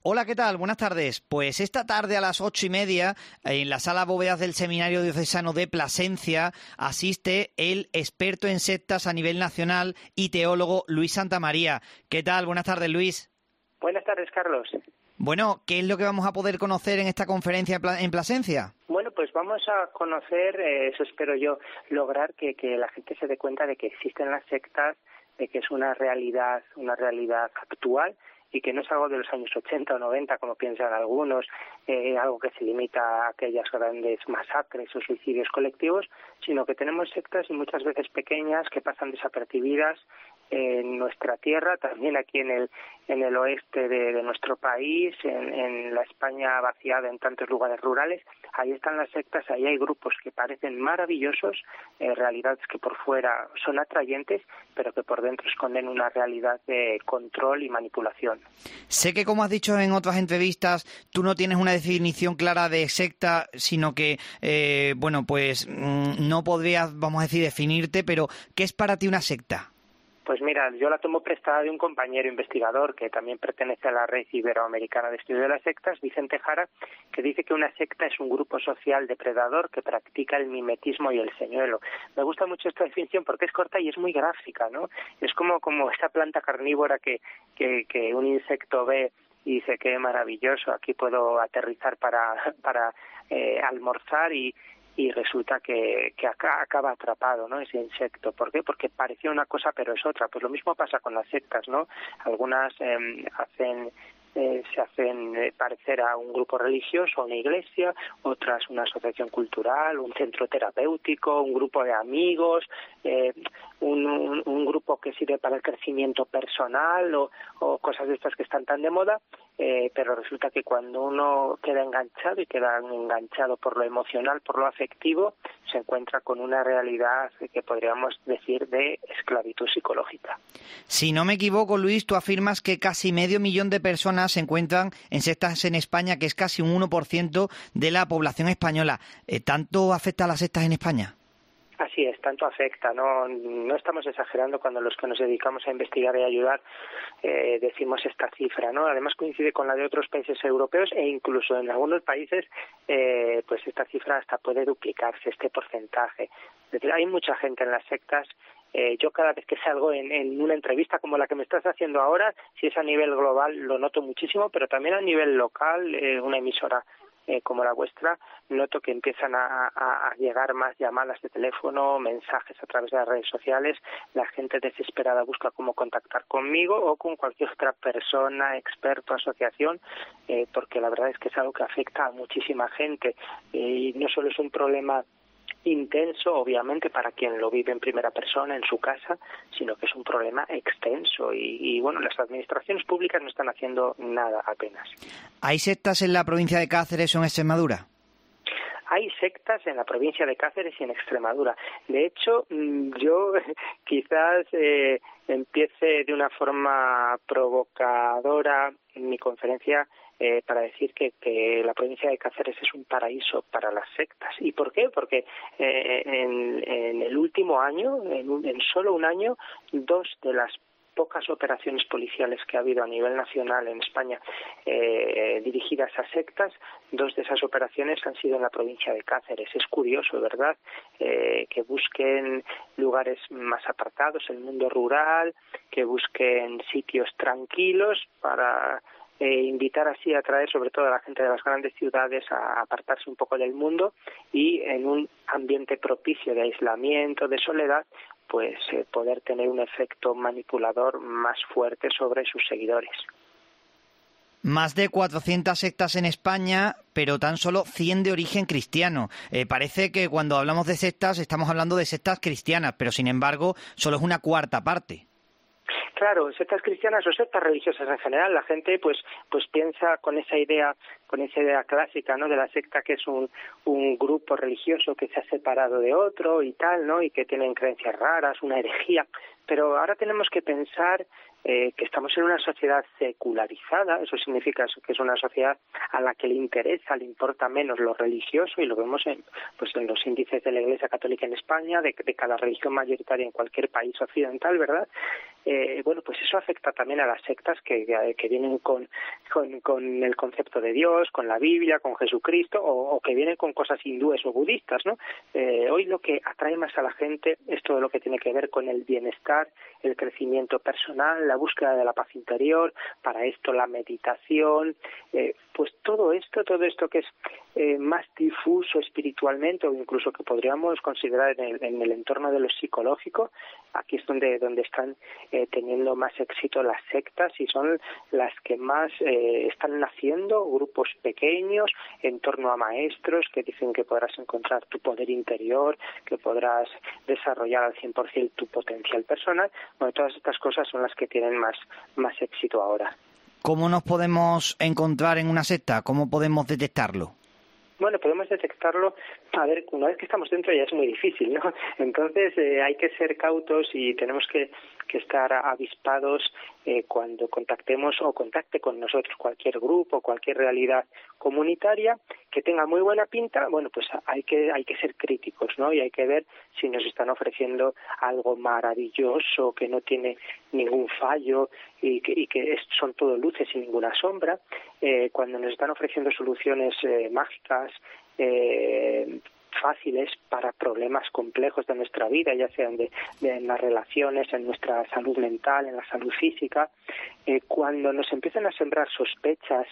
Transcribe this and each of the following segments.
Hola, ¿qué tal? Buenas tardes. Pues esta tarde a las 8:30, en la sala Bóvedas del Seminario Diocesano de Plasencia, asiste el experto en sectas a nivel nacional y teólogo Luis Santamaría. ¿Qué tal? Buenas tardes, Luis. Buenas tardes, Carlos. Bueno, ¿qué es lo que vamos a poder conocer en esta conferencia en Plasencia? Bueno, pues vamos a conocer, eso espero yo, lograr que la gente se dé cuenta de que existen las sectas, de que es una realidad actual, y que no es algo de los años 80 o 90, como piensan algunos, algo que se limita a aquellas grandes masacres o suicidios colectivos, sino que tenemos sectas y muchas veces pequeñas que pasan desapercibidas en nuestra tierra, también aquí en el oeste de nuestro país, en la España vaciada en tantos lugares rurales. Ahí están las sectas, ahí hay grupos que parecen maravillosos, realidades que por fuera son atrayentes, pero que por dentro esconden una realidad de control y manipulación. Sé que, como has dicho en otras entrevistas, tú no tienes una definición clara de secta, sino que, no podrías, vamos a decir, definirte, pero ¿qué es para ti una secta? Pues mira, yo la tomo prestada de un compañero investigador que también pertenece a la Red Iberoamericana de Estudio de las Sectas, Vicente Jara, que dice que una secta es un grupo social depredador que practica el mimetismo y el señuelo. Me gusta mucho esta definición porque es corta y es muy gráfica, ¿no? Es como esa planta carnívora que un insecto ve y dice qué maravilloso, aquí puedo aterrizar para almorzar y resulta que acaba atrapado, ¿no?, ese insecto. ¿Por qué? Porque parecía una cosa pero es otra. Pues lo mismo pasa con las sectas, ¿no? Algunas se hacen parecer a un grupo religioso, a una iglesia, otras una asociación cultural, un centro terapéutico, un grupo de amigos, un grupo que sirve para el crecimiento personal o cosas de estas que están tan de moda, pero resulta que cuando uno queda enganchado por lo emocional, por lo afectivo, se encuentra con una realidad que podríamos decir de esclavitud psicológica. Si no me equivoco, Luis, tú afirmas que casi 500.000 de personas se encuentran en sectas en España, que es casi un 1% de la población española. ¿Tanto afecta a las sectas en España? Así es, tanto afecta, no estamos exagerando cuando los que nos dedicamos a investigar y ayudar decimos esta cifra, ¿no? Además coincide con la de otros países europeos e incluso en algunos países pues esta cifra hasta puede duplicarse, este porcentaje. Es decir, hay mucha gente en las sectas. Yo cada vez que salgo en una entrevista como la que me estás haciendo ahora, si es a nivel global lo noto muchísimo, pero también a nivel local, una emisora como la vuestra, noto que empiezan a llegar más llamadas de teléfono, mensajes a través de las redes sociales. La gente desesperada busca cómo contactar conmigo o con cualquier otra persona, experto, asociación, porque la verdad es que es algo que afecta a muchísima gente, y no solo es un problema intenso, obviamente, para quien lo vive en primera persona en su casa, sino que es un problema extenso y bueno, las administraciones públicas no están haciendo nada apenas. ¿Hay sectas en la provincia de Cáceres o en Extremadura? Hay sectas en la provincia de Cáceres y en Extremadura. De hecho, yo quizás empiece de una forma provocadora en mi conferencia para decir que la provincia de Cáceres es un paraíso para las sectas. ¿Y por qué? Porque en el último año, en solo un año, 2 de las pocas operaciones policiales que ha habido a nivel nacional en España dirigidas a sectas, 2 de esas operaciones han sido en la provincia de Cáceres. Es curioso, ¿verdad?, que busquen lugares más apartados, el mundo rural, que busquen sitios tranquilos para invitar así a atraer sobre todo a la gente de las grandes ciudades a apartarse un poco del mundo y en un ambiente propicio de aislamiento, de soledad, pues poder tener un efecto manipulador más fuerte sobre sus seguidores. Más de 400 sectas en España, pero tan solo 100 de origen cristiano. Parece que cuando hablamos de sectas estamos hablando de sectas cristianas, pero sin embargo solo es una cuarta parte. Claro, sectas cristianas o sectas religiosas en general, la gente pues piensa con esa idea clásica, ¿no?, de la secta, que es un grupo religioso que se ha separado de otro y tal, ¿no?, y que tienen creencias raras, una herejía. Pero ahora tenemos que pensar que estamos en una sociedad secularizada. Eso significa que es una sociedad a la que le importa menos lo religioso, y lo vemos en los índices de la Iglesia Católica en España, de cada religión mayoritaria en cualquier país occidental, ¿verdad? bueno, pues eso afecta también a las sectas que vienen con el concepto de Dios, con la Biblia, con Jesucristo, o que vienen con cosas hindúes o budistas, ¿no? Hoy lo que atrae más a la gente es todo lo que tiene que ver con el bienestar, el crecimiento personal, la búsqueda de la paz interior, para esto la meditación, pues todo esto que es más difuso espiritualmente, o incluso que podríamos considerar en el entorno de lo psicológico, aquí es donde están teniendo más éxito las sectas, y son las que más están naciendo, grupos pequeños en torno a maestros que dicen que podrás encontrar tu poder interior, que podrás desarrollar al 100% tu potencial personal. Bueno, todas estas cosas son las que tienen más éxito ahora. ¿Cómo nos podemos encontrar en una secta? ¿Cómo podemos detectarlo? Bueno, podemos detectarlo, a ver, una vez que estamos dentro ya es muy difícil, ¿no? Entonces hay que ser cautos y tenemos que estar avispados cuando contactemos o contacte con nosotros cualquier grupo, cualquier realidad comunitaria que tenga muy buena pinta. Bueno, pues hay que ser críticos, ¿no? Y hay que ver si nos están ofreciendo algo maravilloso, que no tiene ningún fallo y que son todo luces y ninguna sombra. Cuando nos están ofreciendo soluciones mágicas, fáciles para problemas complejos de nuestra vida, ya sean de en las relaciones, en nuestra salud mental, en la salud física, cuando nos empiezan a sembrar sospechas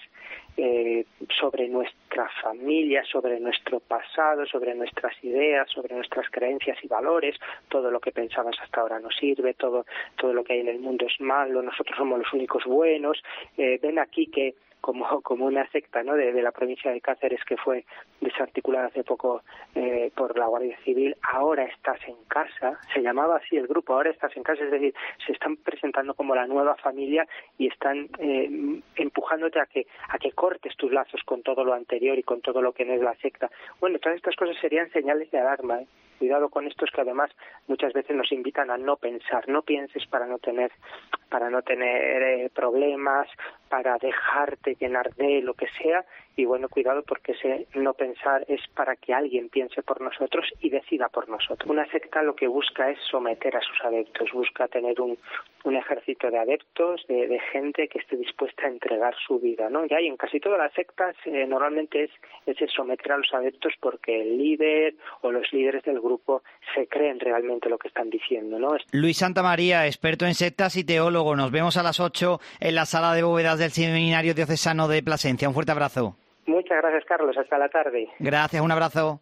sobre nuestra familia, sobre nuestro pasado, sobre nuestras ideas, sobre nuestras creencias y valores, todo lo que pensabas hasta ahora no sirve, todo lo que hay en el mundo es malo, nosotros somos los únicos buenos, ven aquí que como una secta, ¿no?, de la provincia de Cáceres, que fue desarticulada hace poco por la Guardia Civil. Ahora estás en casa, se llamaba así el grupo, ahora estás en casa, es decir, se están presentando como la nueva familia y están empujándote a que cortes tus lazos con todo lo anterior y con todo lo que no es la secta. Bueno, todas estas cosas serían señales de alarma, ¿eh? Cuidado con estos que además muchas veces nos invitan a no pensar. No pienses para no tener problemas, para dejarte llenar de lo que sea. Y bueno, cuidado, porque ese no pensar es para que alguien piense por nosotros y decida por nosotros. Una secta lo que busca es someter a sus adeptos, busca tener un ejército de adeptos, de gente que esté dispuesta a entregar su vida, ¿no? Y hay en casi todas las sectas normalmente es someter a los adeptos porque el líder o los líderes del grupo se creen realmente lo que están diciendo, ¿no? Luis Santamaría, experto en sectas y teólogo. Nos vemos a las 8 en la sala de bóvedas del Seminario Diocesano de Plasencia. Un fuerte abrazo. Muchas gracias, Carlos. Hasta la tarde. Gracias, un abrazo.